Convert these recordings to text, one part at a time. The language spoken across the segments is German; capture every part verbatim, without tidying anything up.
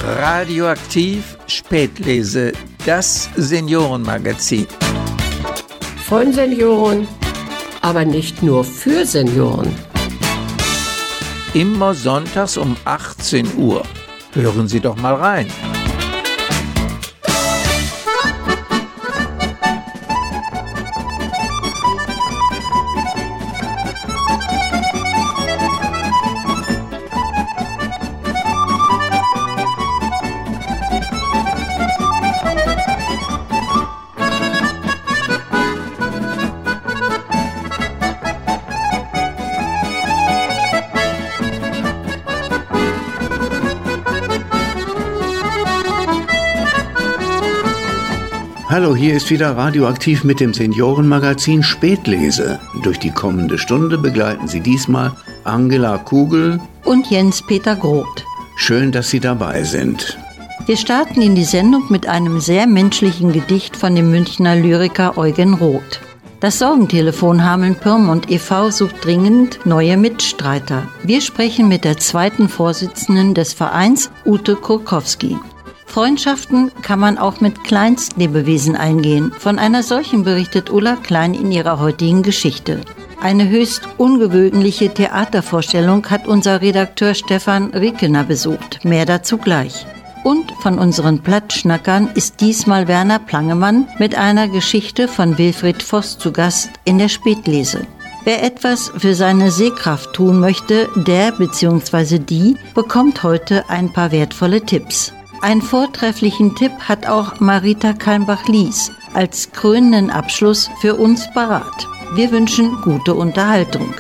Radioaktiv Spätlese, das Seniorenmagazin. Von Senioren, aber nicht nur für Senioren. Immer sonntags um achtzehn Uhr. Hören Sie doch mal rein. Hallo, hier ist wieder Radioaktiv mit dem Seniorenmagazin Spätlese. Durch die kommende Stunde begleiten Sie diesmal Angela Kugel und Jens-Peter Groth. Schön, dass Sie dabei sind. Wir starten in die Sendung mit einem sehr menschlichen Gedicht von dem Münchner Lyriker Eugen Roth. Das Sorgentelefon Hameln-Pyrmont e V sucht dringend neue Mitstreiter. Wir sprechen mit der zweiten Vorsitzenden des Vereins, Ute Kurkowski. Freundschaften kann man auch mit Kleinstlebewesen eingehen. Von einer solchen berichtet Ulla Klein in ihrer heutigen Geschichte. Eine höchst ungewöhnliche Theatervorstellung hat unser Redakteur Stefan Riekener besucht. Mehr dazu gleich. Und von unseren Plattschnackern ist diesmal Werner Plangemann mit einer Geschichte von Wilfried Voss zu Gast in der Spätlese. Wer etwas für seine Sehkraft tun möchte, der bzw. die bekommt heute ein paar wertvolle Tipps. Einen vortrefflichen Tipp hat auch Marita Kalmbach-Lies als krönenden Abschluss für uns parat. Wir wünschen gute Unterhaltung.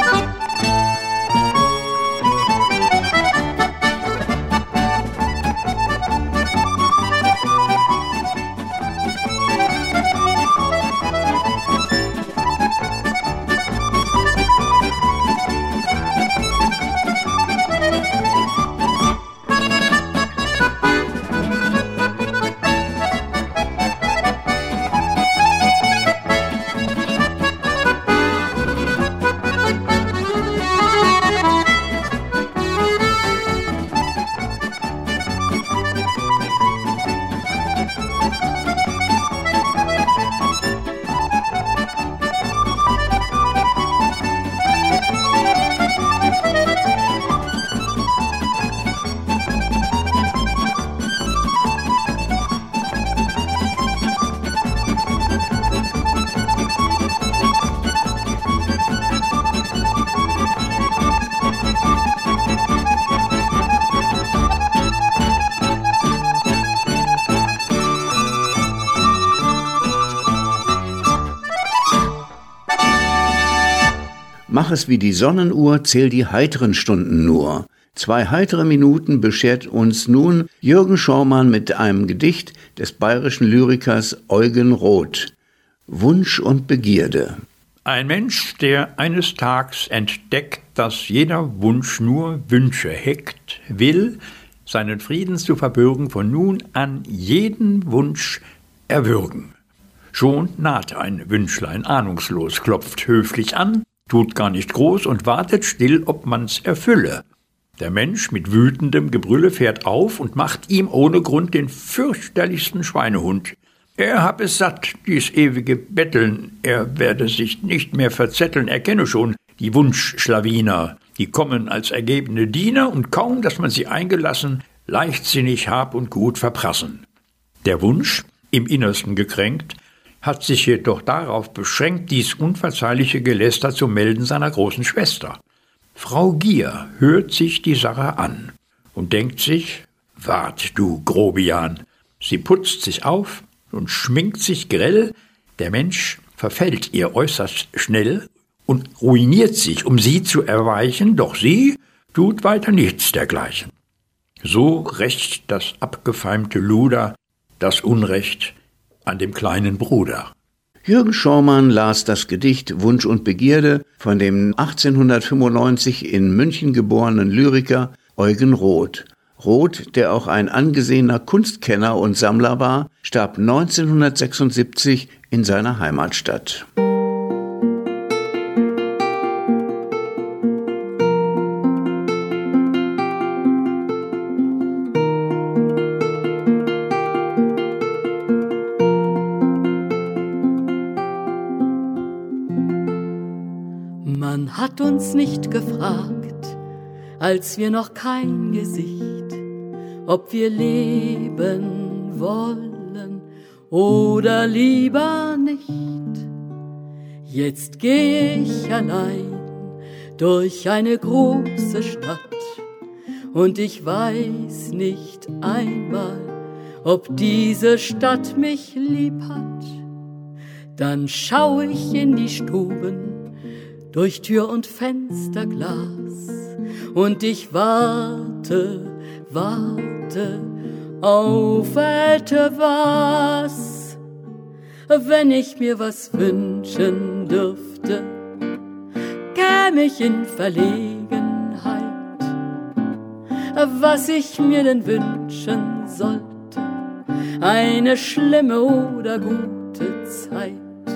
Mach es wie die Sonnenuhr, zähl die heiteren Stunden nur. Zwei heitere Minuten beschert uns nun Jürgen Schormann mit einem Gedicht des bayerischen Lyrikers Eugen Roth. Wunsch und Begierde. Ein Mensch, der eines Tags entdeckt, dass jeder Wunsch nur Wünsche hegt, will, seinen Frieden zu verbürgen, von nun an jeden Wunsch erwürgen. Schon naht ein Wünschlein ahnungslos, klopft höflich an, tut gar nicht groß und wartet still, ob man's erfülle. Der Mensch mit wütendem Gebrülle fährt auf und macht ihm ohne Grund den fürchterlichsten Schweinehund. Er hab es satt, dies ewige Betteln, er werde sich nicht mehr verzetteln, er kenne schon die Wunschschlawiner, die kommen als ergebene Diener und kaum, dass man sie eingelassen, leichtsinnig Hab und Gut verprassen. Der Wunsch, im Innersten gekränkt, hat sich jedoch darauf beschränkt, dies unverzeihliche Geläster zu melden seiner großen Schwester. Frau Gier hört sich die Sache an und denkt sich, wart du Grobian. Sie putzt sich auf und schminkt sich grell, der Mensch verfällt ihr äußerst schnell und ruiniert sich, um sie zu erweichen, doch sie tut weiter nichts dergleichen. So rächt das abgefeimte Luder das Unrecht an dem kleinen Bruder. Jürgen Schormann las das Gedicht Wunsch und Begierde von dem achtzehnhundertfünfundneunzig in München geborenen Lyriker Eugen Roth. Roth, der auch ein angesehener Kunstkenner und Sammler war, starb neunzehnhundertsechsundsiebzig in seiner Heimatstadt. hat uns nicht gefragt, als wir noch kein Gesicht, ob wir leben wollen oder lieber nicht. Jetzt geh ich allein durch eine große Stadt und ich weiß nicht einmal, ob diese Stadt mich lieb hat. Dann schau ich in die Stuben durch Tür und Fensterglas und ich warte, warte auf etwas. Wenn ich mir was wünschen dürfte, käme ich in Verlegenheit. Was ich mir denn wünschen sollte, eine schlimme oder gute Zeit.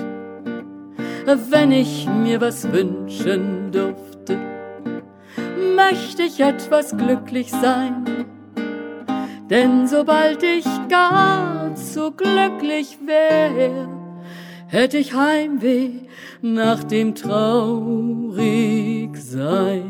Wenn ich mir was wünschen dürfte, möchte ich etwas glücklich sein. Denn sobald ich gar zu glücklich wär, hätte ich Heimweh nach dem Traurigsein.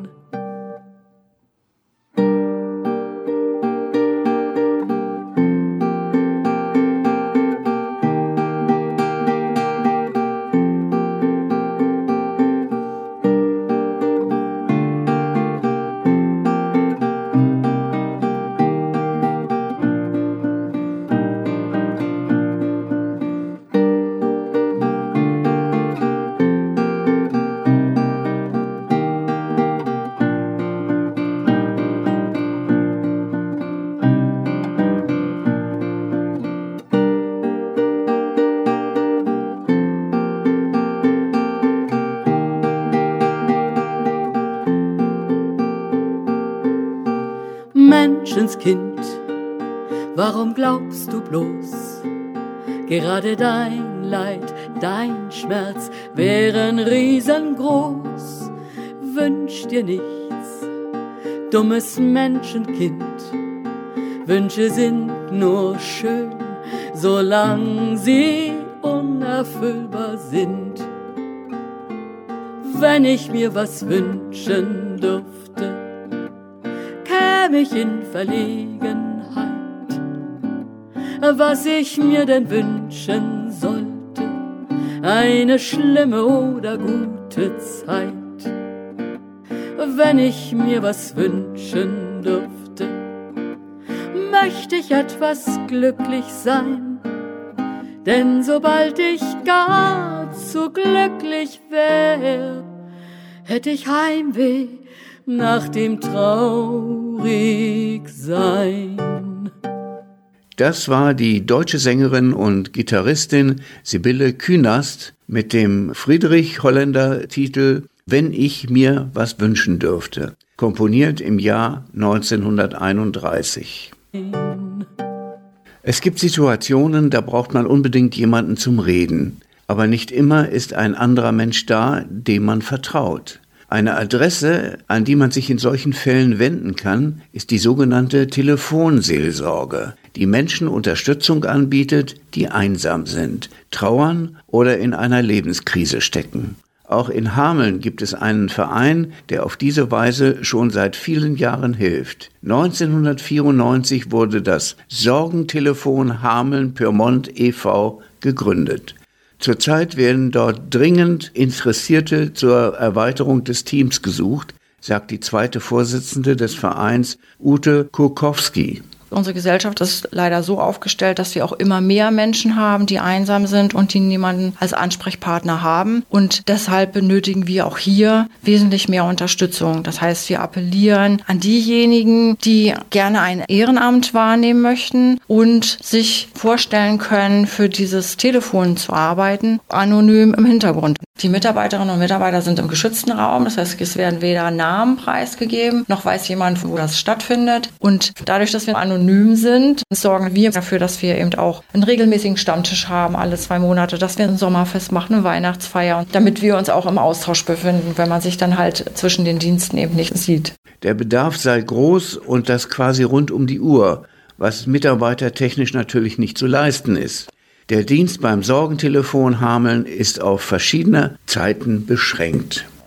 Menschenskind, warum glaubst du bloß, gerade dein Leid, dein Schmerz wären riesengroß? Wünsch dir nichts, dummes Menschenkind, Wünsche sind nur schön, solang sie unerfüllbar sind. Wenn ich mir was wünschen dürfte, mich in Verlegenheit, was ich mir denn wünschen sollte, eine schlimme oder gute Zeit. Wenn ich mir was wünschen dürfte, möchte ich etwas glücklich sein. Denn sobald ich gar zu glücklich wär, hätte ich Heimweh nach dem Traurigsein. Das war die deutsche Sängerin und Gitarristin Sibylle Künast mit dem Friedrich-Holländer-Titel »Wenn ich mir was wünschen dürfte«, komponiert im Jahr neunzehnhunderteinunddreißig. Es gibt Situationen, da braucht man unbedingt jemanden zum Reden. Aber nicht immer ist ein anderer Mensch da, dem man vertraut. Eine Adresse, an die man sich in solchen Fällen wenden kann, ist die sogenannte Telefonseelsorge, die Menschen Unterstützung anbietet, die einsam sind, trauern oder in einer Lebenskrise stecken. Auch in Hameln gibt es einen Verein, der auf diese Weise schon seit vielen Jahren hilft. neunzehnhundertvierundneunzig wurde das Sorgentelefon Hameln-Pyrmont e V gegründet. Zurzeit werden dort dringend Interessierte zur Erweiterung des Teams gesucht, sagt die zweite Vorsitzende des Vereins, Ute Kurkowski. Unsere Gesellschaft ist leider so aufgestellt, dass wir auch immer mehr Menschen haben, die einsam sind und die niemanden als Ansprechpartner haben. Und deshalb benötigen wir auch hier wesentlich mehr Unterstützung. Das heißt, wir appellieren an diejenigen, die gerne ein Ehrenamt wahrnehmen möchten und sich vorstellen können, für dieses Telefon zu arbeiten, anonym im Hintergrund. Die Mitarbeiterinnen und Mitarbeiter sind im geschützten Raum. Das heißt, es werden weder Namen preisgegeben, noch weiß jemand, wo das stattfindet. Und dadurch, dass wir anonym sind, sorgen wir dafür, dass wir eben auch einen regelmäßigen Stammtisch haben, alle zwei Monate, dass wir ein Sommerfest machen, eine Weihnachtsfeier, damit wir uns auch im Austausch befinden, wenn man sich dann halt zwischen den Diensten eben nicht sieht. Der Bedarf sei groß und das quasi rund um die Uhr, was mitarbeitertechnisch natürlich nicht zu leisten ist. Der Dienst beim Sorgentelefon Hameln ist auf verschiedene Zeiten beschränkt.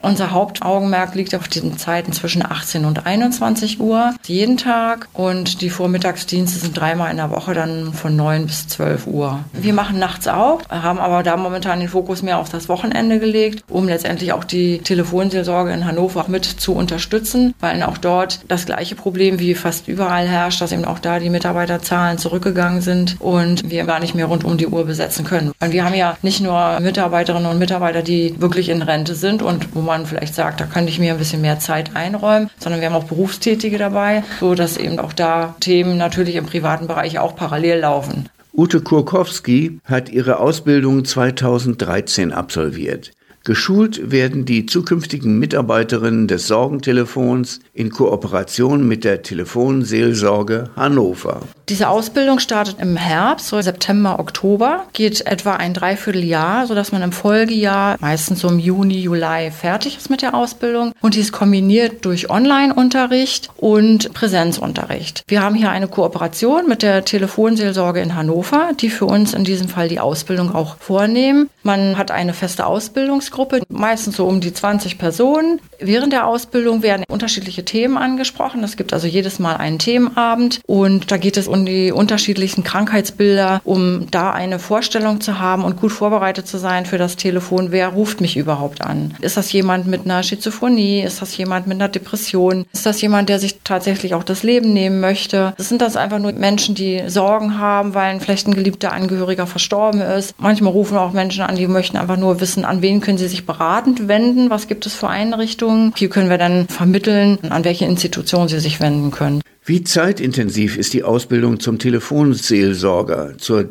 Unser Hauptaugenmerk liegt auf diesen Zeiten zwischen achtzehn und einundzwanzig Uhr, jeden Tag. Und die Vormittagsdienste sind dreimal in der Woche, dann von neun bis zwölf Uhr. Wir machen nachts auch, haben aber da momentan den Fokus mehr auf das Wochenende gelegt, um letztendlich auch die Telefonseelsorge in Hannover mit zu unterstützen, weil auch dort das gleiche Problem wie fast überall herrscht, dass eben auch da die Mitarbeiterzahlen zurückgegangen sind und wir gar nicht mehr rund um die Uhr besetzen können. Und wir haben ja nicht nur Mitarbeiterinnen und Mitarbeiter, die wirklich in Rente sind und wo man vielleicht sagt, da könnte ich mir ein bisschen mehr Zeit einräumen, sondern wir haben auch Berufstätige dabei, so dass eben auch da Themen natürlich im privaten Bereich auch parallel laufen. Ute Kurkowski hat ihre Ausbildung zweitausenddreizehn absolviert. Geschult werden die zukünftigen Mitarbeiterinnen des Sorgentelefons in Kooperation mit der Telefonseelsorge Hannover. Diese Ausbildung startet im Herbst, so September, Oktober, geht etwa ein Dreivierteljahr, sodass man im Folgejahr meistens so im Juni, Juli fertig ist mit der Ausbildung. Und die ist kombiniert durch Online-Unterricht und Präsenzunterricht. Wir haben hier eine Kooperation mit der Telefonseelsorge in Hannover, die für uns in diesem Fall die Ausbildung auch vornehmen. Man hat eine feste Ausbildungsgruppe, meistens so um die zwanzig Personen. Während der Ausbildung werden unterschiedliche Themen angesprochen. Es gibt also jedes Mal einen Themenabend und da geht es um die unterschiedlichsten Krankheitsbilder, um da eine Vorstellung zu haben und gut vorbereitet zu sein für das Telefon. Wer ruft mich überhaupt an? Ist das jemand mit einer Schizophrenie? Ist das jemand mit einer Depression? Ist das jemand, der sich tatsächlich auch das Leben nehmen möchte? Sind das einfach nur Menschen, die Sorgen haben, weil vielleicht ein geliebter Angehöriger verstorben ist? Manchmal rufen auch Menschen an, die möchten einfach nur wissen, an wen können sie sich beratend wenden? Was gibt es für Einrichtungen? Hier können wir dann vermitteln, an welche Institution sie sich wenden können. Wie zeitintensiv ist die Ausbildung zum Telefonseelsorger, zur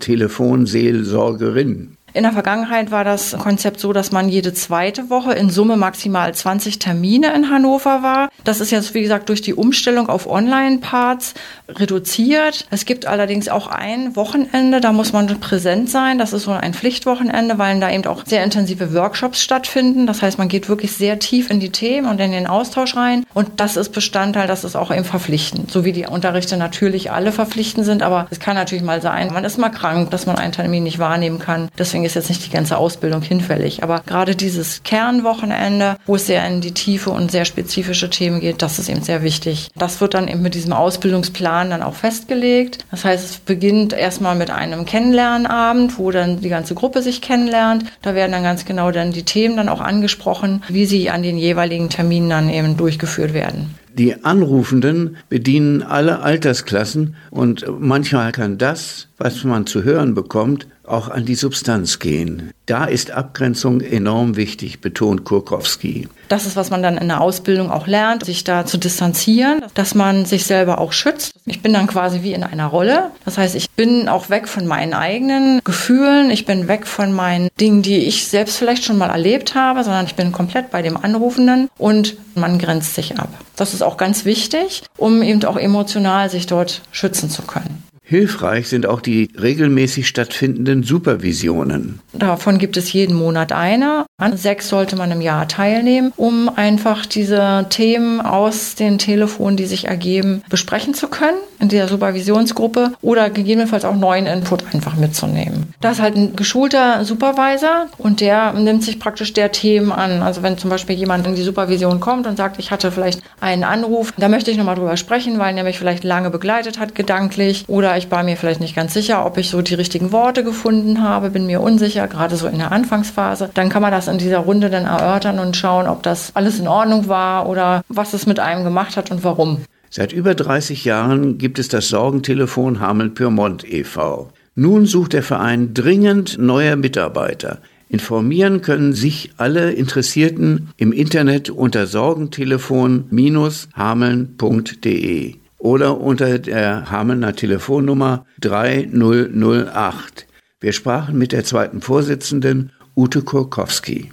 Telefonseelsorgerin? In der Vergangenheit war das Konzept so, dass man jede zweite Woche in Summe maximal zwanzig Termine in Hannover war. Das ist jetzt, wie gesagt, durch die Umstellung auf Online-Parts reduziert. Es gibt allerdings auch ein Wochenende, da muss man präsent sein. Das ist so ein Pflichtwochenende, weil da eben auch sehr intensive Workshops stattfinden. Das heißt, man geht wirklich sehr tief in die Themen und in den Austausch rein. Und das ist Bestandteil, das ist auch eben verpflichtend. So wie die Unterrichte natürlich alle verpflichtend sind, aber es kann natürlich mal sein, man ist mal krank, dass man einen Termin nicht wahrnehmen kann. Deswegen ist jetzt nicht die ganze Ausbildung hinfällig. Aber gerade dieses Kernwochenende, wo es sehr in die Tiefe und sehr spezifische Themen geht, das ist eben sehr wichtig. Das wird dann eben mit diesem Ausbildungsplan dann auch festgelegt. Das heißt, es beginnt erstmal mit einem Kennenlernabend, wo dann die ganze Gruppe sich kennenlernt. Da werden dann ganz genau dann die Themen dann auch angesprochen, wie sie an den jeweiligen Terminen dann eben durchgeführt werden. Die Anrufenden bedienen alle Altersklassen und manchmal kann das, was man zu hören bekommt, auch an die Substanz gehen. Da ist Abgrenzung enorm wichtig, betont Kurkowski. Das ist, was man dann in der Ausbildung auch lernt, sich da zu distanzieren, dass man sich selber auch schützt. Ich bin dann quasi wie in einer Rolle. Das heißt, ich bin auch weg von meinen eigenen Gefühlen. Ich bin weg von meinen Dingen, die ich selbst vielleicht schon mal erlebt habe, sondern ich bin komplett bei dem Anrufenden und man grenzt sich ab. Das ist auch ganz wichtig, um eben auch emotional sich dort schützen zu können. Hilfreich sind auch die regelmäßig stattfindenden Supervisionen. Davon gibt es jeden Monat eine. An sechs sollte man im Jahr teilnehmen, um einfach diese Themen aus den Telefonen, die sich ergeben, besprechen zu können in der Supervisionsgruppe oder gegebenenfalls auch neuen Input einfach mitzunehmen. Da ist halt ein geschulter Supervisor und der nimmt sich praktisch der Themen an. Also wenn zum Beispiel jemand in die Supervision kommt und sagt, ich hatte vielleicht einen Anruf, da möchte ich nochmal drüber sprechen, weil der mich vielleicht lange begleitet hat gedanklich oder ich war mir vielleicht nicht ganz sicher, ob ich so die richtigen Worte gefunden habe, bin mir unsicher, gerade so in der Anfangsphase. Dann kann man das in dieser Runde dann erörtern und schauen, ob das alles in Ordnung war oder was es mit einem gemacht hat und warum. Seit über dreißig Jahren gibt es das Sorgentelefon Hameln-Pyrmont e V Nun sucht der Verein dringend neue Mitarbeiter. Informieren können sich alle Interessierten im Internet unter sorgentelefon Bindestrich hameln punkt de oder unter der Hamelner Telefonnummer drei null null acht. Wir sprachen mit der zweiten Vorsitzenden Ute Kurkowski.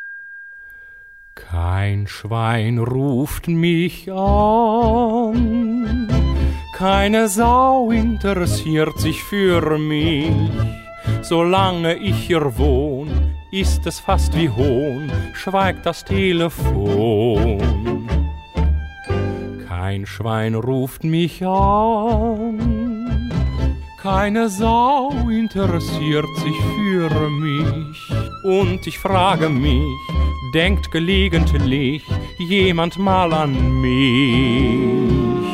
Kein Schwein ruft mich an, keine Sau interessiert sich für mich. Solange ich hier wohn, ist es fast wie Hohn, schweigt das Telefon. Kein Schwein ruft mich an, keine Sau interessiert sich für mich. Und ich frage mich, denkt gelegentlich jemand mal an mich.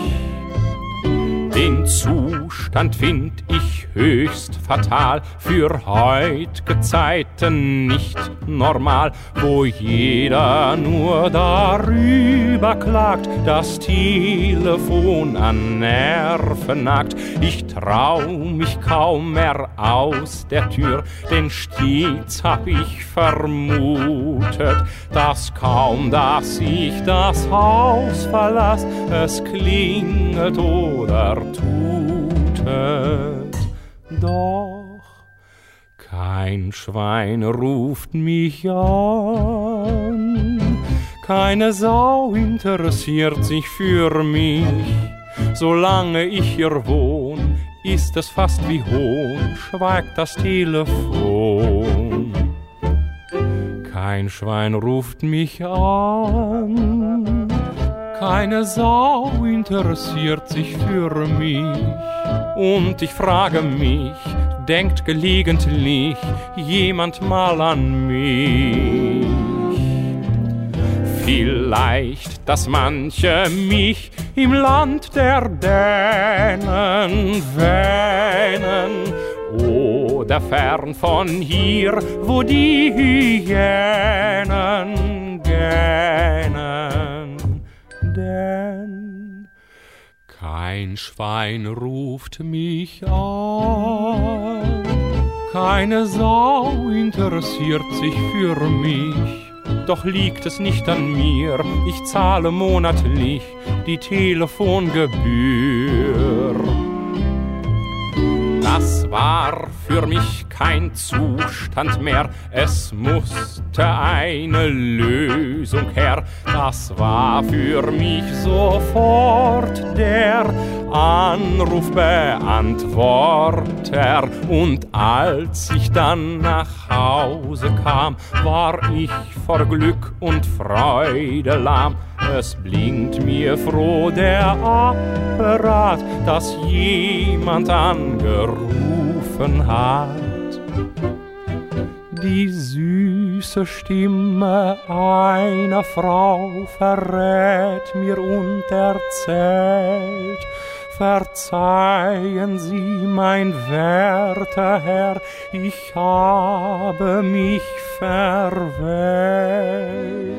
Den Zustand find ich höchst fatal, für heut'ge Zeiten nicht normal, wo jeder nur darüber klagt, das Telefon an Nerven nagt. Ich trau mich kaum mehr aus der Tür, denn stets hab ich vermutet, dass kaum, dass ich das Haus verlass, es klingelt oder tutet. Doch kein Schwein ruft mich an, keine Sau interessiert sich für mich. Solange ich hier wohn, ist es fast wie Hohn, schweigt das Telefon. Kein Schwein ruft mich an, keine Sau interessiert sich für mich. Und ich frage mich, denkt gelegentlich jemand mal an mich? Vielleicht, dass manche mich im Land der Dänen wähnen, oder fern von hier, wo die Hyänen gähnen. Denn kein Schwein ruft mich an, keine Sau interessiert sich für mich. Doch liegt es nicht an mir, ich zahle monatlich die Telefongebühr. Das war für mich kein Zustand mehr, es musste eine Lösung her. Das war für mich sofort der Anrufbeantworter. Und als ich dann nach Hause kam, war ich vor Glück und Freude lahm. Es blinkt mir froh der Apparat, dass jemand angerufen hat. Die süße Stimme einer Frau verrät mir und erzählt: Verzeihen Sie, mein werter Herr, ich habe mich verwählt.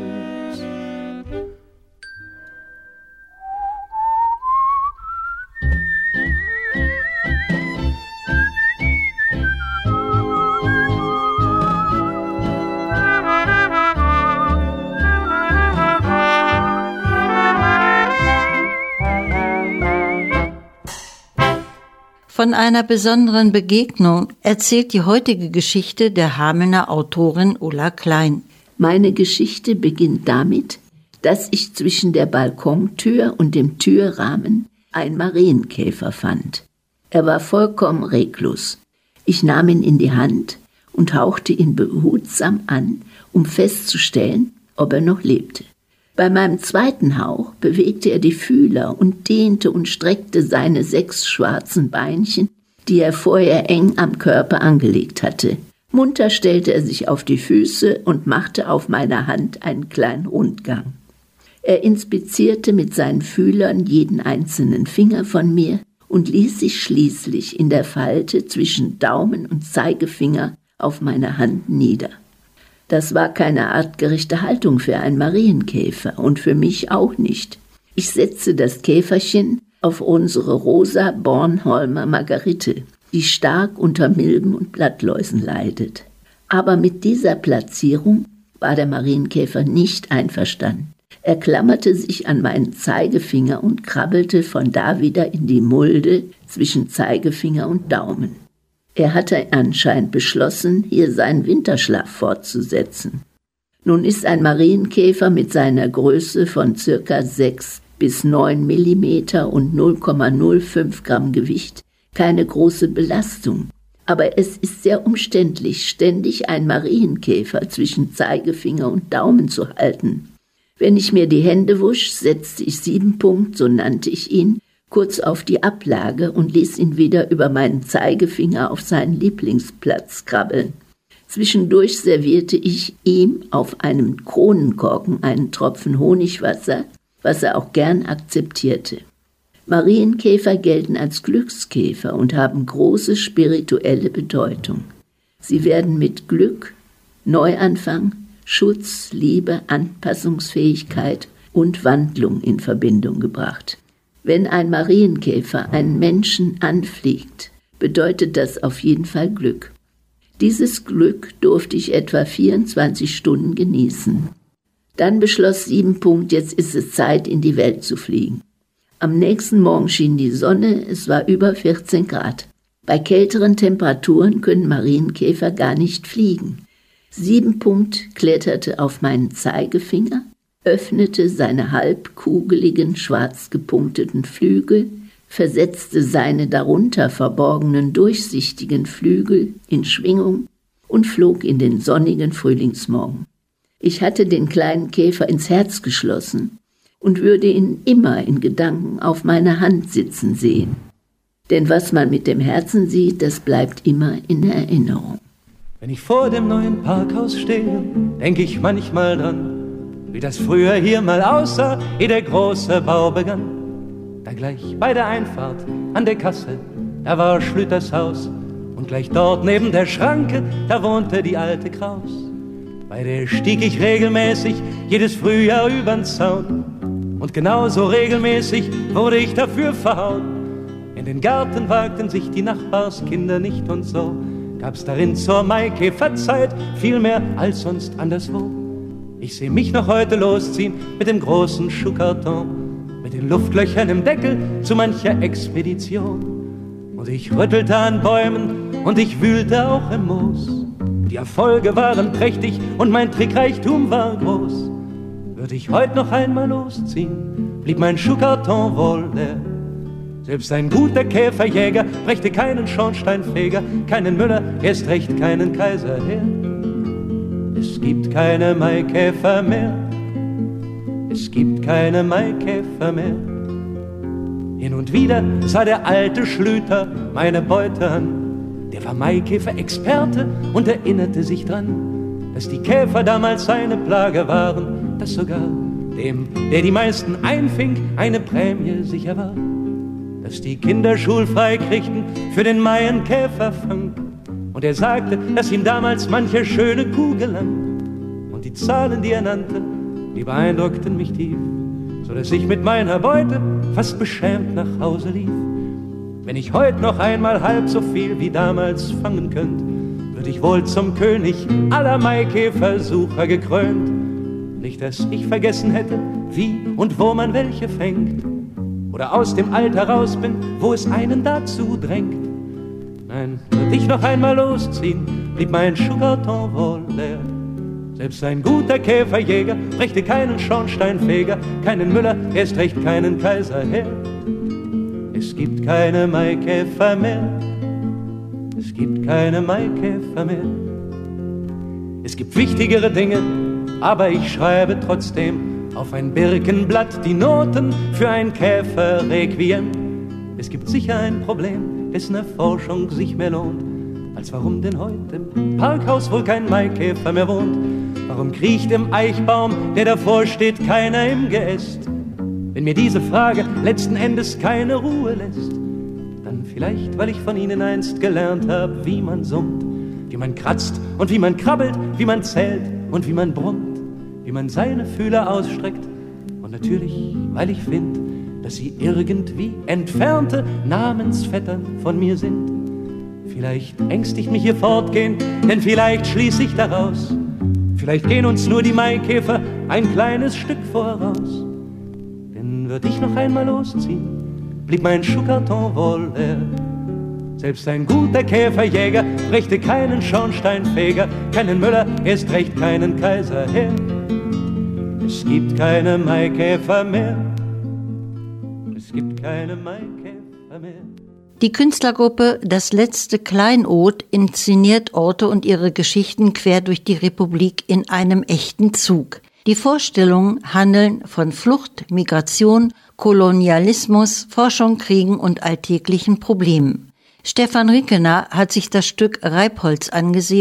Von einer besonderen Begegnung erzählt die heutige Geschichte der Hamelner Autorin Ulla Klein. Meine Geschichte beginnt damit, dass ich zwischen der Balkontür und dem Türrahmen einen Marienkäfer fand. Er war vollkommen reglos. Ich nahm ihn in die Hand und hauchte ihn behutsam an, um festzustellen, ob er noch lebte. Bei meinem zweiten Hauch bewegte er die Fühler und dehnte und streckte seine sechs schwarzen Beinchen, die er vorher eng am Körper angelegt hatte. Munter stellte er sich auf die Füße und machte auf meiner Hand einen kleinen Rundgang. Er inspizierte mit seinen Fühlern jeden einzelnen Finger von mir und ließ sich schließlich in der Falte zwischen Daumen und Zeigefinger auf meiner Hand nieder. Das war keine artgerechte Haltung für einen Marienkäfer und für mich auch nicht. Ich setzte das Käferchen auf unsere rosa Bornholmer Margerite, die stark unter Milben und Blattläusen leidet. Aber mit dieser Platzierung war der Marienkäfer nicht einverstanden. Er klammerte sich an meinen Zeigefinger und krabbelte von da wieder in die Mulde zwischen Zeigefinger und Daumen. Er hatte anscheinend beschlossen, hier seinen Winterschlaf fortzusetzen. Nun ist ein Marienkäfer mit seiner Größe von circa sechs bis neun Millimeter und null Komma null fünf Gramm Gewicht keine große Belastung. Aber es ist sehr umständlich, ständig einen Marienkäfer zwischen Zeigefinger und Daumen zu halten. Wenn ich mir die Hände wusch, setzte ich Siebenpunkt, so nannte ich ihn, kurz auf die Ablage und ließ ihn wieder über meinen Zeigefinger auf seinen Lieblingsplatz krabbeln. Zwischendurch servierte ich ihm auf einem Kronenkorken einen Tropfen Honigwasser, was er auch gern akzeptierte. Marienkäfer gelten als Glückskäfer und haben große spirituelle Bedeutung. Sie werden mit Glück, Neuanfang, Schutz, Liebe, Anpassungsfähigkeit und Wandlung in Verbindung gebracht. Wenn ein Marienkäfer einen Menschen anfliegt, bedeutet das auf jeden Fall Glück. Dieses Glück durfte ich etwa vierundzwanzig Stunden genießen. Dann beschloss Siebenpunkt, jetzt ist es Zeit, in die Welt zu fliegen. Am nächsten Morgen schien die Sonne, es war über vierzehn Grad. Bei kälteren Temperaturen können Marienkäfer gar nicht fliegen. Siebenpunkt kletterte auf meinen Zeigefinger, öffnete seine halbkugeligen, schwarz gepunkteten Flügel, versetzte seine darunter verborgenen, durchsichtigen Flügel in Schwingung und flog in den sonnigen Frühlingsmorgen. Ich hatte den kleinen Käfer ins Herz geschlossen und würde ihn immer in Gedanken auf meiner Hand sitzen sehen. Denn was man mit dem Herzen sieht, das bleibt immer in Erinnerung. Wenn ich vor dem neuen Parkhaus stehe, denke ich manchmal dran, wie das früher hier mal aussah, ehe der große Bau begann. Da gleich bei der Einfahrt an der Kasse, da war Schlüters Haus. Und gleich dort neben der Schranke, da wohnte die alte Kraus. Bei der stieg ich regelmäßig jedes Frühjahr übern Zaun. Und genauso regelmäßig wurde ich dafür verhauen. In den Garten wagten sich die Nachbarskinder nicht und so gab's darin zur Maikäferzeit viel mehr als sonst anderswo. Ich seh mich noch heute losziehen mit dem großen Schuhkarton, mit den Luftlöchern im Deckel zu mancher Expedition. Und ich rüttelte an Bäumen und ich wühlte auch im Moos. Die Erfolge waren prächtig und mein Trickreichtum war groß. Würde ich heute noch einmal losziehen, blieb mein Schuhkarton wohl leer. Selbst ein guter Käferjäger brächte keinen Schornsteinfeger, keinen Müller, erst recht keinen Kaiser her. Es gibt keine Maikäfer mehr, es gibt keine Maikäfer mehr. Hin und wieder sah der alte Schlüter meine Beute an. Der war Maikäfer-Experte und erinnerte sich dran, dass die Käfer damals seine Plage waren, dass sogar dem, der die meisten einfing, eine Prämie sicher war. Dass die Kinder schulfrei kriegten für den Maienkäferfang. Und er sagte, dass ihm damals manche schöne Kuh gelang. Und die Zahlen, die er nannte, die beeindruckten mich tief, so dass ich mit meiner Beute fast beschämt nach Hause lief. Wenn ich heute noch einmal halb so viel wie damals fangen könnt, würde ich wohl zum König aller Maikäfersucher gekrönt. Nicht, dass ich vergessen hätte, wie und wo man welche fängt, oder aus dem Alter raus bin, wo es einen dazu drängt. Nein, würde ich noch einmal losziehen, blieb mein Schuhkarton wohl leer. Selbst ein guter Käferjäger brächte keinen Schornsteinfeger, keinen Müller, erst recht keinen Kaiser her. Es gibt keine Maikäfer mehr, es gibt keine Maikäfer mehr. Es gibt wichtigere Dinge, aber ich schreibe trotzdem auf ein Birkenblatt die Noten für ein Käferrequiem. Es gibt sicher ein Problem, dessen Erforschung sich mehr lohnt, als warum denn heute im Parkhaus wohl kein Maikäfer mehr wohnt. Warum kriecht im Eichbaum, der davor steht, keiner im Geäst? Wenn mir diese Frage letzten Endes keine Ruhe lässt, dann vielleicht, weil ich von ihnen einst gelernt habe, wie man summt, wie man kratzt und wie man krabbelt, wie man zählt und wie man brummt, wie man seine Fühler ausstreckt. Und natürlich, weil ich finde, dass sie irgendwie entfernte Namensvettern von mir sind. Vielleicht ängstigt mich ihr Fortgehen, denn vielleicht schließe ich daraus, vielleicht gehen uns nur die Maikäfer ein kleines Stück voraus. Denn würd ich noch einmal losziehen, blieb mein Schuhkarton wohl leer. Selbst ein guter Käferjäger brächte keinen Schornsteinfeger, keinen Müller, erst recht keinen Kaiser her. Es gibt keine Maikäfer mehr, es gibt keine Maikäfer mehr. Die Künstlergruppe Das letzte Kleinod inszeniert Orte und ihre Geschichten quer durch die Republik in einem echten Zug. Die Vorstellungen handeln von Flucht, Migration, Kolonialismus, Forschung, Kriegen und alltäglichen Problemen. Stefan Rickener hat sich das Stück Reibholz angesehen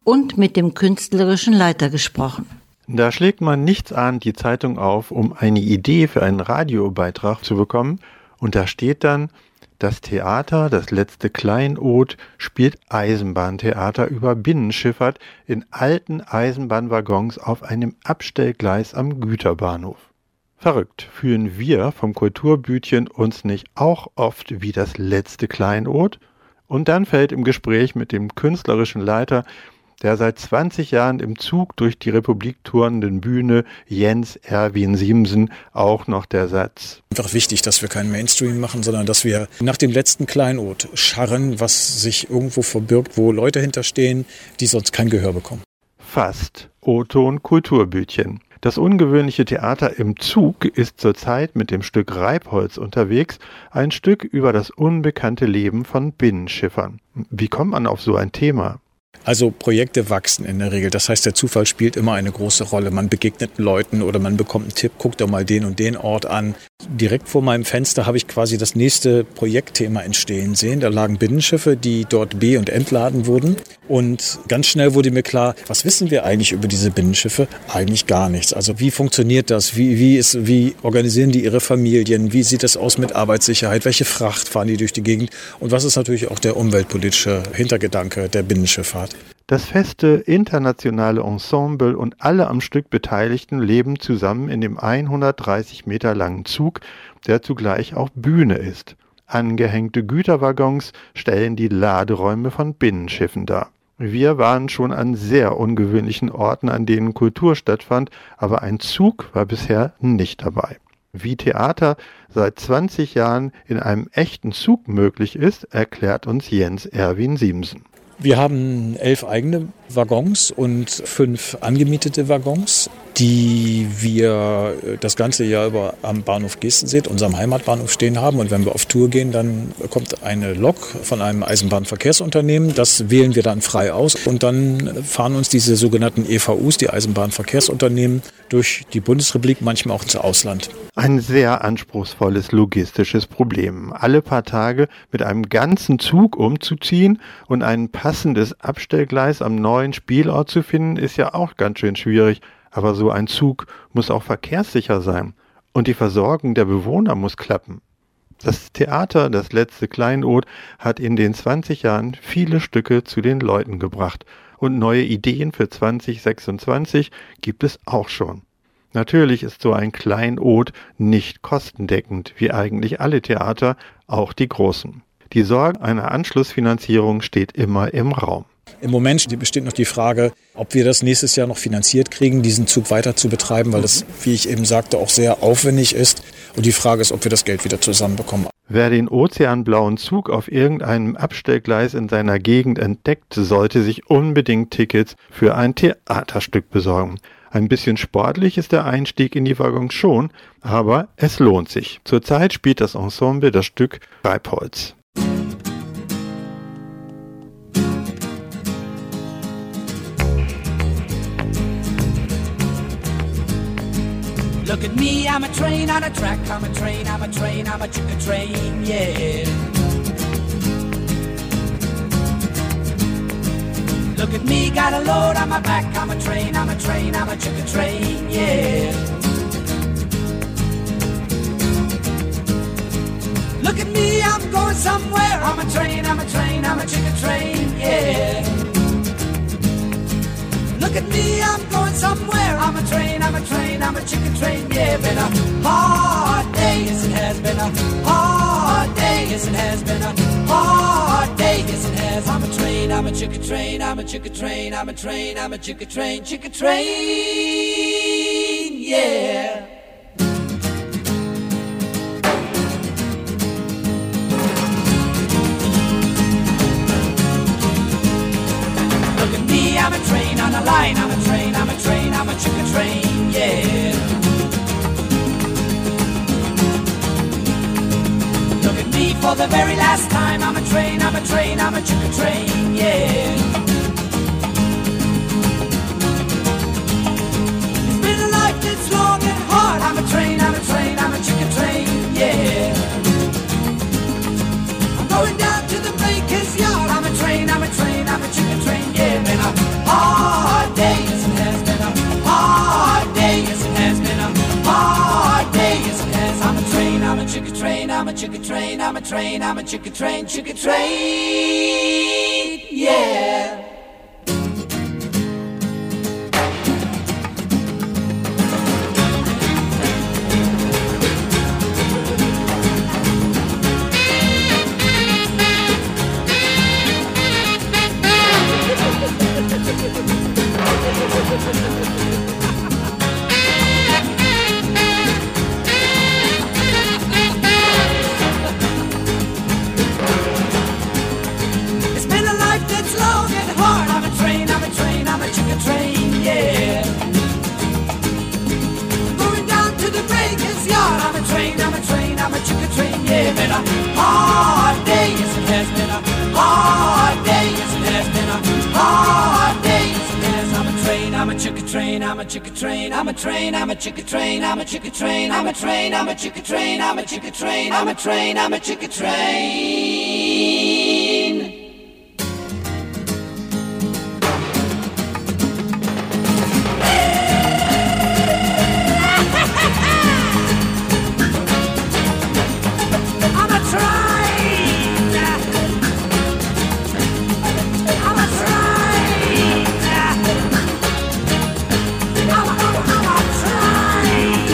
und mit dem künstlerischen Leiter gesprochen. Da schlägt man nichtsahnend die Zeitung auf, um eine Idee für einen Radiobeitrag zu bekommen. Und da steht dann, das Theater, das letzte Kleinod, spielt Eisenbahntheater über Binnenschifffahrt in alten Eisenbahnwaggons auf einem Abstellgleis am Güterbahnhof. Verrückt, fühlen wir vom Kulturbütchen uns nicht auch oft wie das letzte Kleinod? Und dann fällt im Gespräch mit dem künstlerischen Leiter der seit zwanzig Jahren im Zug durch die Republik tourenden Bühne, Jens Erwin Siemsen, auch noch der Satz. Einfach wichtig, dass wir keinen Mainstream machen, sondern dass wir nach dem letzten Kleinod scharren, was sich irgendwo verbirgt, wo Leute hinterstehen, die sonst kein Gehör bekommen. Fast O-Ton Kulturbütchen. Das ungewöhnliche Theater im Zug ist zurzeit mit dem Stück Reibholz unterwegs, ein Stück über das unbekannte Leben von Binnenschiffern. Wie kommt man auf so ein Thema? Also Projekte wachsen in der Regel. Das heißt, der Zufall spielt immer eine große Rolle. Man begegnet Leuten oder man bekommt einen Tipp, guckt doch mal den und den Ort an. Direkt vor meinem Fenster habe ich quasi das nächste Projektthema entstehen sehen. Da lagen Binnenschiffe, die dort be- und entladen wurden. Und ganz schnell wurde mir klar, was wissen wir eigentlich über diese Binnenschiffe? Eigentlich gar nichts. Also wie funktioniert das? Wie, wie, ist, wie organisieren die ihre Familien? Wie sieht das aus mit Arbeitssicherheit? Welche Fracht fahren die durch die Gegend? Und was ist natürlich auch der umweltpolitische Hintergedanke der Binnenschifffahrt? Das feste internationale Ensemble und alle am Stück Beteiligten leben zusammen in dem hundertdreißig Meter langen Zug, der zugleich auch Bühne ist. Angehängte Güterwaggons stellen die Laderäume von Binnenschiffen dar. Wir waren schon an sehr ungewöhnlichen Orten, an denen Kultur stattfand, aber ein Zug war bisher nicht dabei. Wie Theater seit zwanzig Jahren in einem echten Zug möglich ist, erklärt uns Jens Erwin Siemsen. Wir haben elf eigene Waggons und fünf angemietete Waggons, die wir das ganze Jahr über am Bahnhof Geestensee, unserem Heimatbahnhof, stehen haben. Und wenn wir auf Tour gehen, dann kommt eine Lok von einem Eisenbahnverkehrsunternehmen. Das wählen wir dann frei aus und dann fahren uns diese sogenannten E V Us, die Eisenbahnverkehrsunternehmen, durch die Bundesrepublik, manchmal auch ins Ausland. Ein sehr anspruchsvolles logistisches Problem. Alle paar Tage mit einem ganzen Zug umzuziehen und ein passendes Abstellgleis am neuen Spielort zu finden, ist ja auch ganz schön schwierig. Aber so ein Zug muss auch verkehrssicher sein. Und die Versorgung der Bewohner muss klappen. Das Theater, das letzte Kleinod, hat in den zwanzig Jahren viele Stücke zu den Leuten gebracht. Und neue Ideen für zwanzig sechsundzwanzig gibt es auch schon. Natürlich ist so ein Kleinod nicht kostendeckend, wie eigentlich alle Theater, auch die großen. Die Sorge einer Anschlussfinanzierung steht immer im Raum. Im Moment besteht noch die Frage, ob wir das nächstes Jahr noch finanziert kriegen, diesen Zug weiter zu betreiben, weil das, wie ich eben sagte, auch sehr aufwendig ist. Und die Frage ist, ob wir das Geld wieder zusammenbekommen. Wer den ozeanblauen Zug auf irgendeinem Abstellgleis in seiner Gegend entdeckt, sollte sich unbedingt Tickets für ein Theaterstück besorgen. Ein bisschen sportlich ist der Einstieg in die Waggons schon, aber es lohnt sich. Zurzeit spielt das Ensemble das Stück Reibholz. Look at me, I'm a train on a track, I'm a train, I'm a train, I'm a chicken train, yeah. Look at me, got a load on my back, I'm a train, I'm a train, I'm a chicken train, yeah. Look at me, I'm going somewhere, I'm a train, I'm a train, I'm a chicken train, yeah. Look at me, I'm going somewhere. I'm a train, I'm a train, I'm a chicken train. Yeah, been a hard day, yes it has been a hard day, yes it has been a hard day, yes it has. I'm a train, I'm a chicken train, I'm a chicken train, I'm a train, I'm a chicken train, chicken train, yeah. I'm a train on a line, I'm a train, I'm a train, I'm a chicken train, yeah. Look at me for the very last time, I'm a train, I'm a train, I'm a chicken train, yeah. It's been a life that's long and hard, I'm a train, I'm a train, I'm a chicken train, yeah. I'm going down to the baker's yard, I'm a train, I'm a train, I'm a chicken train, yeah. Been a hard I'm a chicken train, I'm a chicken train, I'm a train, I'm a chicken train, chicken train, yeah. It's been a life that's long and hard. I'm a train, I'm a train, I'm a chicken train, yeah. Going down to the breaker's yard. I'm a train, I'm a train, I'm a chicken train, yeah. Been a hard day, yes it has been a hard day, yes it has been a hard day, yes it has. I'm a train, I'm a chicken train, I'm a chicken train, I'm a train, I'm a chicken train, I'm a chicken train, I'm a train, I'm a chicken train, I'm a chicken train, I'm a train, I'm a chicken train. I'm a train. I'm a train. I'm a, I'm a, I'm a train.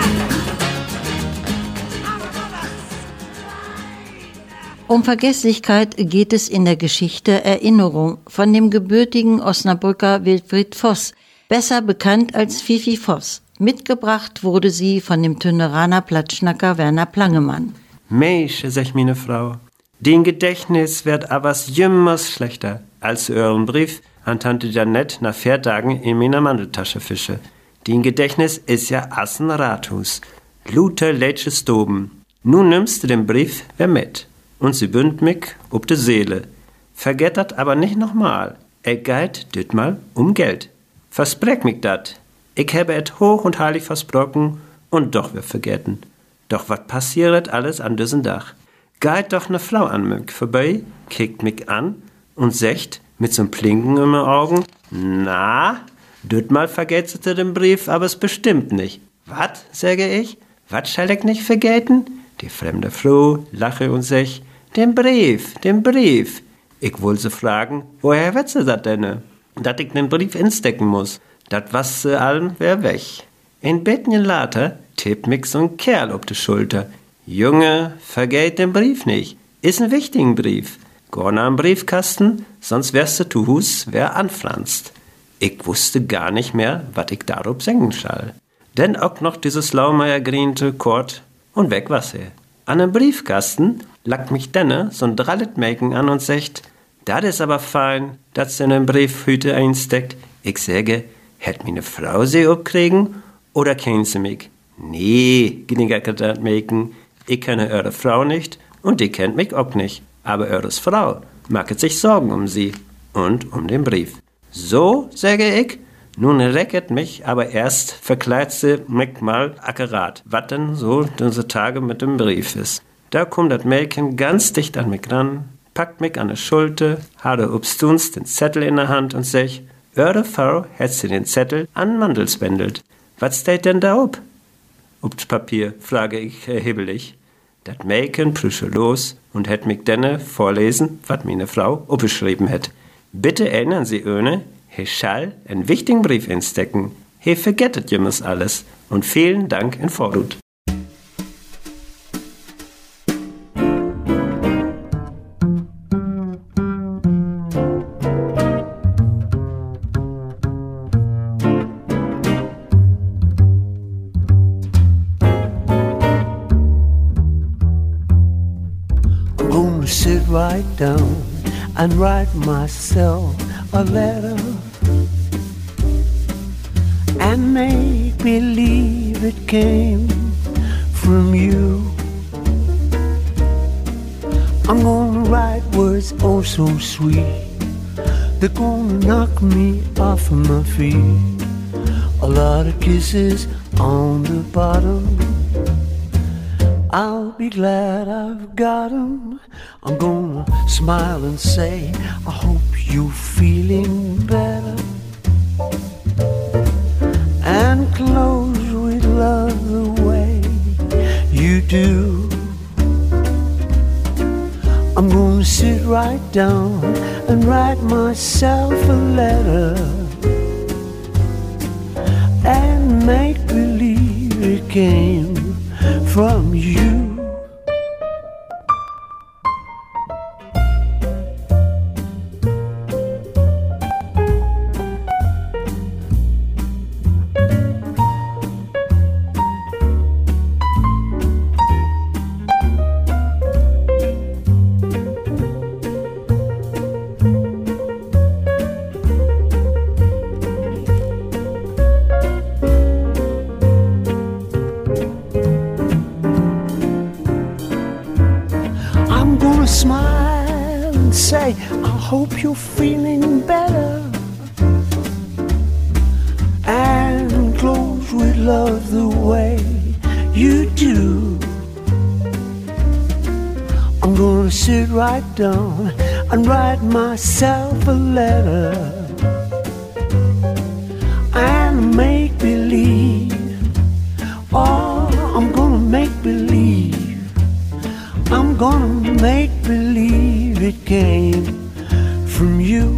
Um Vergesslichkeit geht es in der Geschichte Erinnerung von dem gebürtigen Osnabrücker Wilfried Voss, besser bekannt als Fifi Voss. Mitgebracht wurde sie von dem Töneraner Platschnacker Werner Plangemann. Mensch, sag meine Frau, den Gedächtnis wird abers jümmers schlechter, als euren Brief an Tante Janette nach vier Tagen in meiner Mandeltasche fische. Den Gedächtnis ist ja assen Rathus. Luther Lätsches Doben. Nun nimmst du den Brief wer mit. Und sie bünd mich ob de Seele. Vergettert aber nicht nochmal. Er geht dit mal um Geld. Versprech mich dat. Ich habe et hoch und heilig versprochen und doch wir vergessen. Doch wat passiert alles an diesem Dach? Geht doch ne Frau an mich vorbei, kickt mich an und sagt mit so'm Plinken in den Augen, na, düt mal vergesst ihr den Brief, aber es bestimmt nicht. Wat, sage ich, wat schall ich nicht vergessen? Die fremde Frau lache und sech, den Brief, den Brief. Ich woll sie fragen, woher wird sie dat denn? Dat ich den Brief instecken muss. Dat was sie allen wär weg. Ein Bettchen later tippt mich so'n Kerl ob die Schulter. Junge, vergeht den Brief nicht. Ist ein wichtiger Brief. Geh nach am Briefkasten, sonst wärst du zu Hus, wer anpflanzt. Ich wusste gar nicht mehr, wat ich darob singen schall. Denn auch noch dieses Laumeier griente Kord und weg war's er. An dem Briefkasten lag mich denne so'n drallet Mäken an und sagt, dat is aber fein, dat sie in den Briefhüte einsteckt. Ich sage, hätt meine Frau sie abkriegen oder kennt sie mich? Nee, gnigert dat Mäken, ich kenne eure Frau nicht und die kennt mich auch nicht. Aber eures Frau macht sich Sorgen um sie und um den Brief. So, sage ich, nun recket mich, aber erst verkleidet sie mich mal akkurat, wat denn so diese Tage mit dem Brief ist. Da kommt das Mädchen ganz dicht an mich ran, packt mich an der Schulter, hatte obstuns den Zettel in der Hand und sech, eure Frau hat sie den Zettel an Mandel spendelt. Was steht denn da ob? Ob's Papier, frage ich erheblich. Dat Mädchen prüsche los und hätt mich denne vorlesen, wat meine Frau obgeschrieben hätt. Bitte erinnern Sie öne, he schall einen wichtigen Brief instecken. He vergettet jemals alles. Und vielen Dank in Vorhut. Sit right down and write myself a letter and make believe it came from you. I'm gonna write words oh so sweet, they're gonna knock me off of my feet. A lot of kisses on the bottom, I'll be glad I've got 'em. I'm gonna smile and say, I hope you're feeling better. And close with love the way you do. I'm gonna sit right down and write myself a letter and make believe it came from you. Smile and say, I hope you're feeling better, and close with love the way you do. I'm gonna sit right down and write myself a letter and make believe. Oh, I'm gonna make believe. I'm gonna make believe it came from you.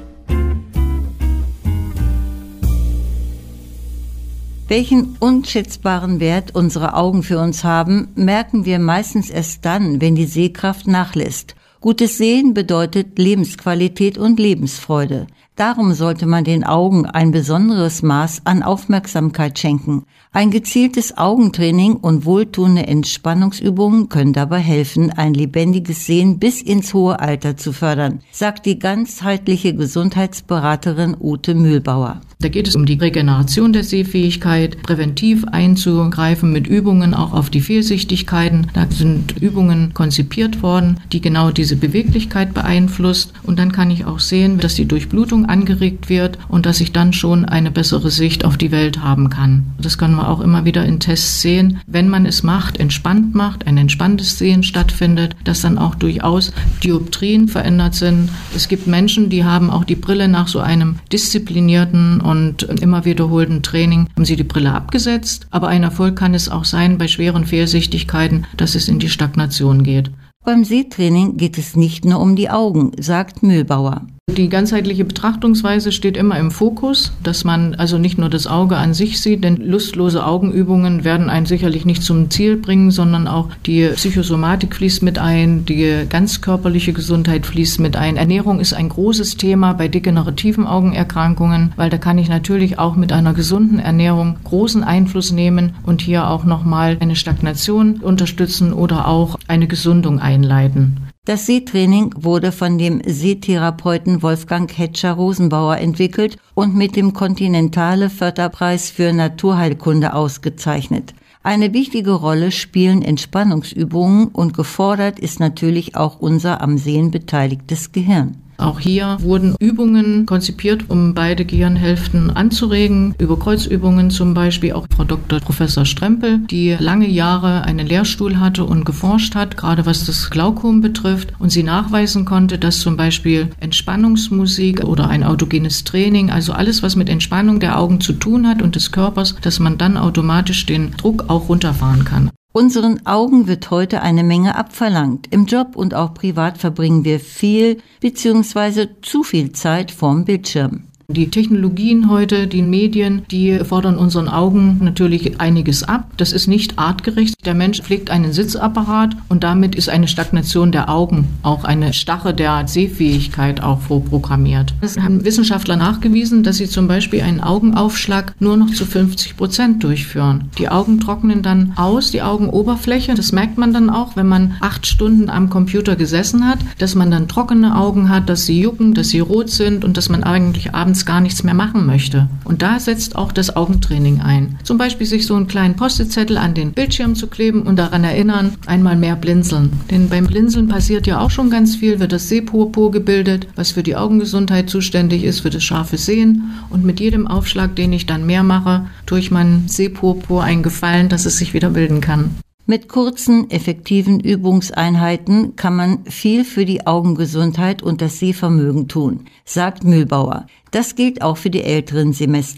Welchen unschätzbaren Wert unsere Augen für uns haben, merken wir meistens erst dann, wenn die Sehkraft nachlässt. Gutes Sehen bedeutet Lebensqualität und Lebensfreude. Darum sollte man den Augen ein besonderes Maß an Aufmerksamkeit schenken. Ein gezieltes Augentraining und wohltuende Entspannungsübungen können dabei helfen, ein lebendiges Sehen bis ins hohe Alter zu fördern, sagt die ganzheitliche Gesundheitsberaterin Ute Mühlbauer. Da geht es um die Regeneration der Sehfähigkeit, präventiv einzugreifen mit Übungen auch auf die Fehlsichtigkeiten. Da sind Übungen konzipiert worden, die genau diese Beweglichkeit beeinflusst. Und dann kann ich auch sehen, dass die Durchblutung angeregt wird und dass ich dann schon eine bessere Sicht auf die Welt haben kann. Das können wir auch immer wieder in Tests sehen. Wenn man es macht, entspannt macht, ein entspanntes Sehen stattfindet, dass dann auch durchaus Dioptrien verändert sind. Es gibt Menschen, die haben auch die Brille nach so einem disziplinierten und immer wiederholten Training, haben sie die Brille abgesetzt. Aber ein Erfolg kann es auch sein bei schweren Fehlsichtigkeiten, dass es in die Stagnation geht. Beim Sehtraining geht es nicht nur um die Augen, sagt Mühlbauer. Die ganzheitliche Betrachtungsweise steht immer im Fokus, dass man also nicht nur das Auge an sich sieht, denn lustlose Augenübungen werden einen sicherlich nicht zum Ziel bringen, sondern auch die Psychosomatik fließt mit ein, die ganzkörperliche Gesundheit fließt mit ein. Ernährung ist ein großes Thema bei degenerativen Augenerkrankungen, weil da kann ich natürlich auch mit einer gesunden Ernährung großen Einfluss nehmen und hier auch nochmal eine Stagnation unterstützen oder auch eine Gesundung einleiten. Das Sehtraining wurde von dem Sehtherapeuten Wolfgang Hetscher-Rosenbauer entwickelt und mit dem Kontinentale Förderpreis für Naturheilkunde ausgezeichnet. Eine wichtige Rolle spielen Entspannungsübungen und gefordert ist natürlich auch unser am Sehen beteiligtes Gehirn. Auch hier wurden Übungen konzipiert, um beide Gehirnhälften anzuregen. Über Kreuzübungen zum Beispiel auch Frau Doktor Professor Strempel, die lange Jahre einen Lehrstuhl hatte und geforscht hat, gerade was das Glaukom betrifft. Und sie nachweisen konnte, dass zum Beispiel Entspannungsmusik oder ein autogenes Training, also alles, was mit Entspannung der Augen zu tun hat und des Körpers, dass man dann automatisch den Druck auch runterfahren kann. Unseren Augen wird heute eine Menge abverlangt. Im Job und auch privat verbringen wir viel bzw. zu viel Zeit vorm Bildschirm. Die Technologien heute, die Medien, die fordern unseren Augen natürlich einiges ab. Das ist nicht artgerecht. Der Mensch pflegt einen Sitzapparat und damit ist eine Stagnation der Augen, auch eine Starre der Sehfähigkeit auch vorprogrammiert. Es haben Wissenschaftler nachgewiesen, dass sie zum Beispiel einen Augenaufschlag nur noch zu fünfzig Prozent durchführen. Die Augen trocknen dann aus, die Augenoberfläche. Das merkt man dann auch, wenn man acht Stunden am Computer gesessen hat, dass man dann trockene Augen hat, dass sie jucken, dass sie rot sind und dass man eigentlich abends gar nichts mehr machen möchte. Und da setzt auch das Augentraining ein. Zum Beispiel sich so einen kleinen Post-it-Zettel an den Bildschirm zu kleben und daran erinnern, einmal mehr blinzeln. Denn beim Blinzeln passiert ja auch schon ganz viel, wird das Sehpurpur gebildet, was für die Augengesundheit zuständig ist, für das scharfe Sehen. Und mit jedem Aufschlag, den ich dann mehr mache, tue ich meinem Sehpurpur einen Gefallen, dass es sich wieder bilden kann. Mit kurzen, effektiven Übungseinheiten kann man viel für die Augengesundheit und das Sehvermögen tun, sagt Mühlbauer. Das gilt auch für die älteren Semester.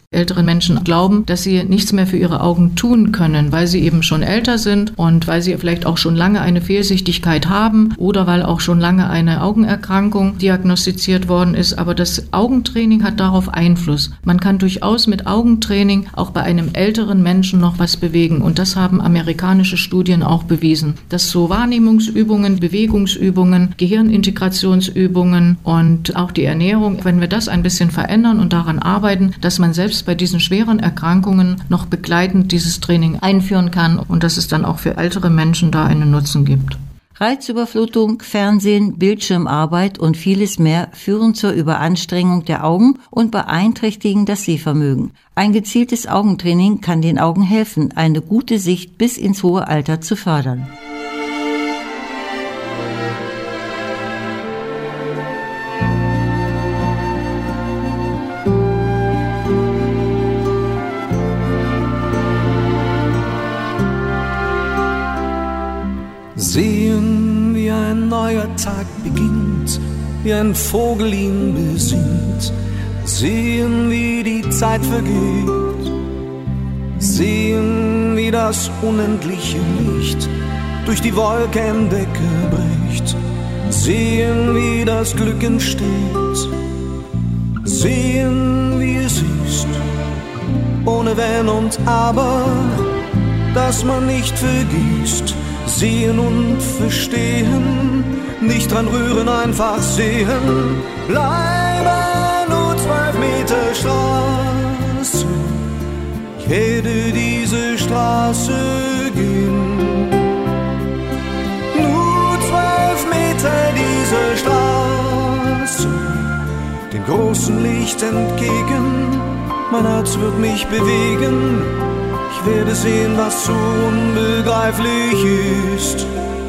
Ältere Menschen glauben, dass sie nichts mehr für ihre Augen tun können, weil sie eben schon älter sind und weil sie vielleicht auch schon lange eine Fehlsichtigkeit haben oder weil auch schon lange eine Augenerkrankung diagnostiziert worden ist. Aber das Augentraining hat darauf Einfluss. Man kann durchaus mit Augentraining auch bei einem älteren Menschen noch was bewegen. Und das haben amerikanische Studien auch bewiesen, dass so Wahrnehmungsübungen, Bewegungsübungen, Gehirnintegrationsübungen und auch die Ernährung, wenn wir das ein bisschen verändern und daran arbeiten, dass man selbst bei diesen schweren Erkrankungen noch begleitend dieses Training einführen kann und dass es dann auch für ältere Menschen da einen Nutzen gibt. Reizüberflutung, Fernsehen, Bildschirmarbeit und vieles mehr führen zur Überanstrengung der Augen und beeinträchtigen das Sehvermögen. Ein gezieltes Augentraining kann den Augen helfen, eine gute Sicht bis ins hohe Alter zu fördern. Sehen, wie ein neuer Tag beginnt, wie ein Vogel ihn besingt. Sehen, wie die Zeit vergeht. Sehen, wie das unendliche Licht durch die Wolkendecke bricht. Sehen, wie das Glück entsteht. Sehen, wie es ist, ohne Wenn und Aber, dass man nicht vergisst. Sehen und verstehen, nicht dran rühren, einfach sehen. Bleibe nur zwölf Meter Straße, ich werde diese Straße gehen. Nur zwölf Meter diese Straße, dem großen Licht entgegen, mein Herz wird mich bewegen. Ich werde sehen, was so unbegreiflich ist.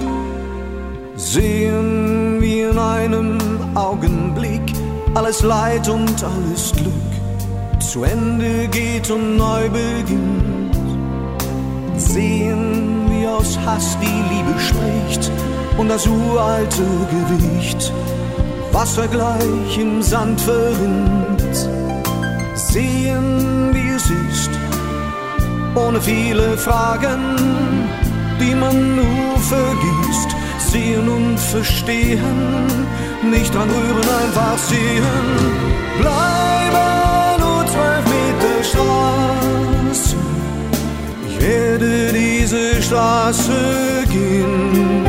Sehen, wie in einem Augenblick alles Leid und alles Glück zu Ende geht und neu beginnt. Sehen, wie aus Hass die Liebe spricht und das uralte Gewicht wassergleich im Sand verrinnt. Sehen, wie es ist, ohne viele Fragen, die man nur vergisst. Sehen und verstehen, nicht dran rühren, einfach sehen. Bleibe nur zwölf Meter Straße, ich werde diese Straße gehen.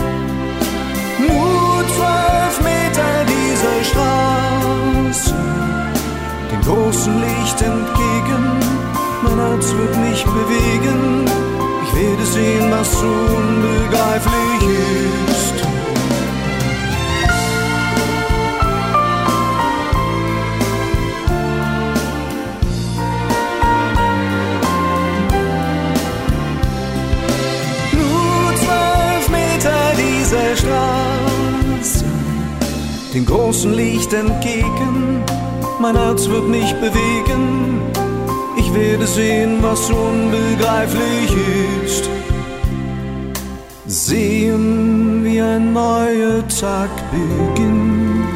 Nur zwölf Meter diese Straße, dem großen Licht entgegen. Mein Herz wird mich bewegen, ich werde sehen, was so unbegreiflich ist. Nur zwölf Meter dieser Straße, dem großen Licht entgegen, mein Herz wird mich bewegen. Ich werde sehen, was unbegreiflich ist. Sehen, wie ein neuer Tag beginnt.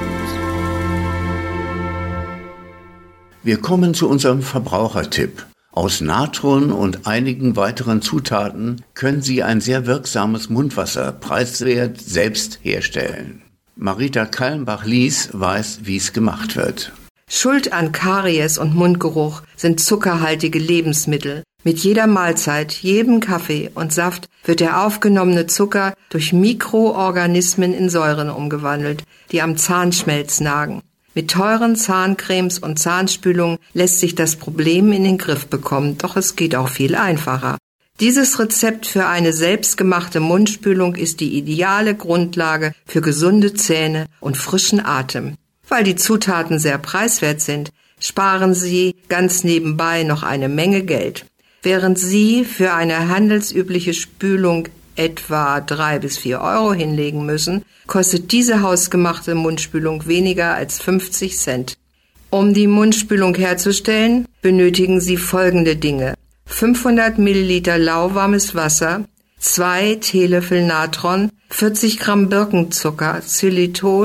Wir kommen zu unserem Verbrauchertipp. Aus Natron und einigen weiteren Zutaten können Sie ein sehr wirksames Mundwasser preiswert selbst herstellen. Marita Kallenbach-Lies weiß, wie es gemacht wird. Schuld an Karies und Mundgeruch sind zuckerhaltige Lebensmittel. Mit jeder Mahlzeit, jedem Kaffee und Saft wird der aufgenommene Zucker durch Mikroorganismen in Säuren umgewandelt, die am Zahnschmelz nagen. Mit teuren Zahncremes und Zahnspülungen lässt sich das Problem in den Griff bekommen, doch es geht auch viel einfacher. Dieses Rezept für eine selbstgemachte Mundspülung ist die ideale Grundlage für gesunde Zähne und frischen Atem. Weil die Zutaten sehr preiswert sind, sparen Sie ganz nebenbei noch eine Menge Geld. Während Sie für eine handelsübliche Spülung etwa drei bis vier Euro hinlegen müssen, kostet diese hausgemachte Mundspülung weniger als fünfzig Cent. Um die Mundspülung herzustellen, benötigen Sie folgende Dinge: fünfhundert Milliliter lauwarmes Wasser, zwei Teelöffel Natron, vierzig Gramm Birkenzucker, Xylitol,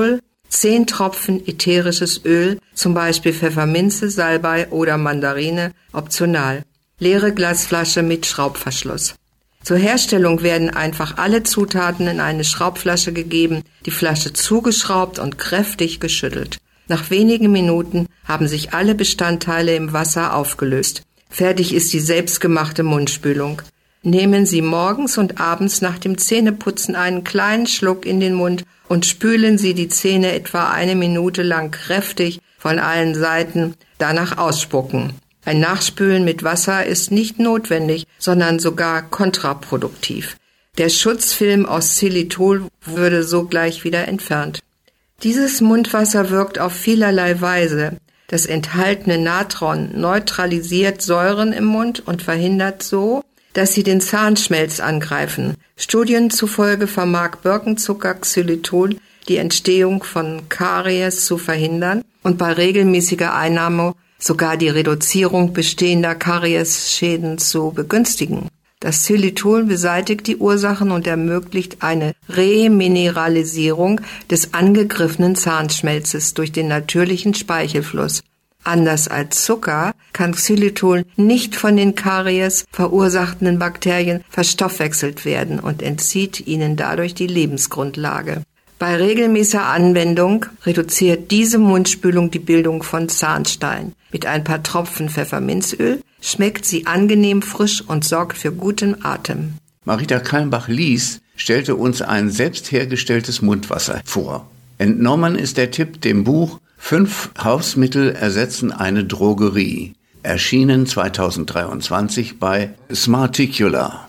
Zehn Tropfen ätherisches Öl, zum Beispiel Pfefferminze, Salbei oder Mandarine, optional. Leere Glasflasche mit Schraubverschluss. Zur Herstellung werden einfach alle Zutaten in eine Schraubflasche gegeben, die Flasche zugeschraubt und kräftig geschüttelt. Nach wenigen Minuten haben sich alle Bestandteile im Wasser aufgelöst. Fertig ist die selbstgemachte Mundspülung. Nehmen Sie morgens und abends nach dem Zähneputzen einen kleinen Schluck in den Mund und spülen Sie die Zähne etwa eine Minute lang kräftig von allen Seiten, danach ausspucken. Ein Nachspülen mit Wasser ist nicht notwendig, sondern sogar kontraproduktiv. Der Schutzfilm aus Xylitol würde sogleich wieder entfernt. Dieses Mundwasser wirkt auf vielerlei Weise. Das enthaltene Natron neutralisiert Säuren im Mund und verhindert so, dass sie den Zahnschmelz angreifen. Studien zufolge vermag Birkenzucker Xylitol die Entstehung von Karies zu verhindern und bei regelmäßiger Einnahme sogar die Reduzierung bestehender Kariesschäden zu begünstigen. Das Xylitol beseitigt die Ursachen und ermöglicht eine Remineralisierung des angegriffenen Zahnschmelzes durch den natürlichen Speichelfluss. Anders als Zucker kann Xylitol nicht von den Karies verursachenden Bakterien verstoffwechselt werden und entzieht ihnen dadurch die Lebensgrundlage. Bei regelmäßiger Anwendung reduziert diese Mundspülung die Bildung von Zahnstein. Mit ein paar Tropfen Pfefferminzöl schmeckt sie angenehm frisch und sorgt für guten Atem. Marita Kalmbach-Lies stellte uns ein selbst hergestelltes Mundwasser vor. Entnommen ist der Tipp dem Buch Fünf Hausmittel ersetzen eine Drogerie, erschienen zweitausenddreiundzwanzig bei Smarticula.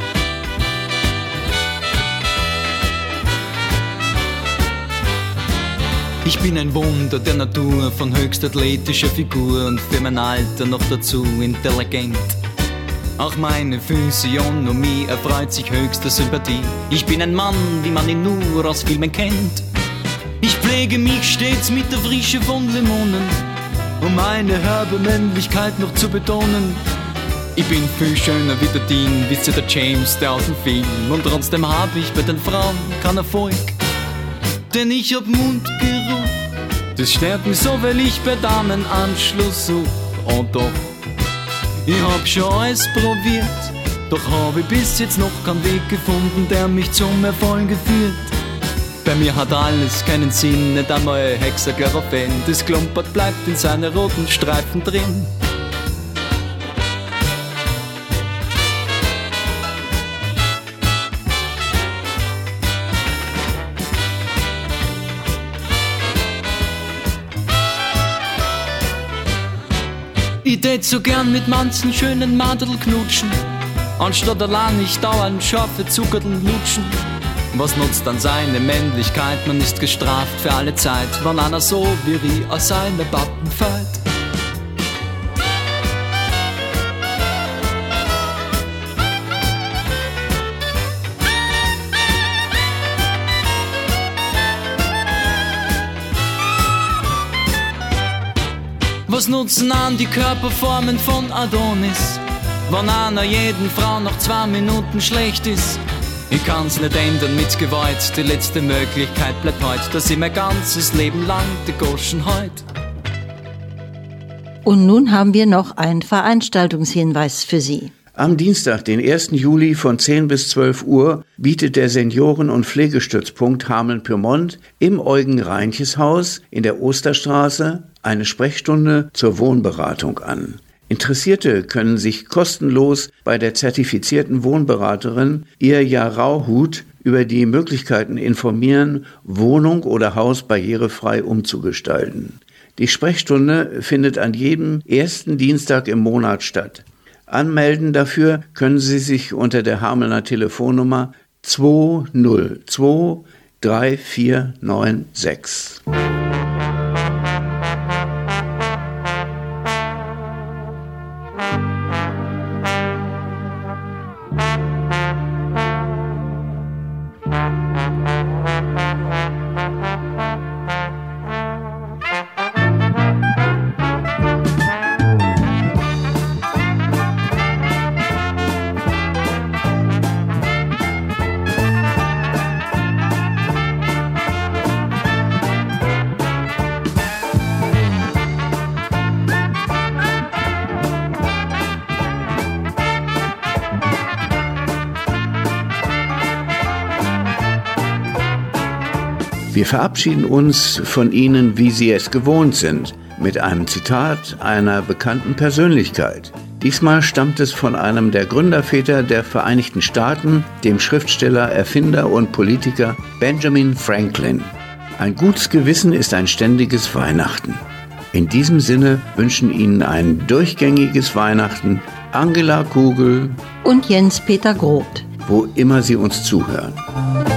Ich bin ein Wunder der Natur, von höchst athletischer Figur und für mein Alter noch dazu intelligent. Auch meine Physiognomie erfreut sich höchster Sympathie. Ich bin ein Mann, wie man ihn nur aus Filmen kennt. Ich pflege mich stets mit der Frische von Limonen, um meine herbe Männlichkeit noch zu betonen. Ich bin viel schöner wie der Dean, wisst ihr, der James, der aus dem Film. Und trotzdem hab ich bei den Frauen keinen Erfolg. Denn ich hab Mundgeruch, das stört mich so, weil ich bei Damen Anschluss such. Und doch, ich hab schon alles probiert, doch hab ich bis jetzt noch keinen Weg gefunden, der mich zum Erfolg führt. Bei mir hat alles keinen Sinn, nicht einmal Hexachlorophene, das Klumpert bleibt in seinen roten Streifen drin. Ich tät so gern mit manchen schönen Madel knutschen, anstatt allein nicht dauernd scharfe Zuckerl lutschen. Was nutzt dann seine Männlichkeit? Man ist gestraft für alle Zeit, wenn einer so wie ich aus seiner Bappen fällt. Was nutzen an die Körperformen von Adonis, wenn einer jeden Frau nach zwei Minuten schlecht ist? Ich kann's nicht ändern mit Gewalt, die letzte Möglichkeit bleibt heut, dass ich mein ganzes Leben lang die Goschen heut. Und nun haben wir noch einen Veranstaltungshinweis für Sie. Am Dienstag, den ersten Juli von zehn bis zwölf Uhr, bietet der Senioren- und Pflegestützpunkt Hameln-Pyrmont im Eugen-Reintjes-Haus in der Osterstraße eine Sprechstunde zur Wohnberatung an. Interessierte können sich kostenlos bei der zertifizierten Wohnberaterin Irja Rauhut über die Möglichkeiten informieren, Wohnung oder Haus barrierefrei umzugestalten. Die Sprechstunde findet an jedem ersten Dienstag im Monat statt. Anmelden dafür können Sie sich unter der Hamelner Telefonnummer zwei null zwei drei vier neun sechs. Wir verabschieden uns von Ihnen, wie Sie es gewohnt sind, mit einem Zitat einer bekannten Persönlichkeit. Diesmal stammt es von einem der Gründerväter der Vereinigten Staaten, dem Schriftsteller, Erfinder und Politiker Benjamin Franklin. Ein gutes Gewissen ist ein ständiges Weihnachten. In diesem Sinne wünschen Ihnen ein durchgängiges Weihnachten Angela Kugel und Jens-Peter Groth, wo immer Sie uns zuhören.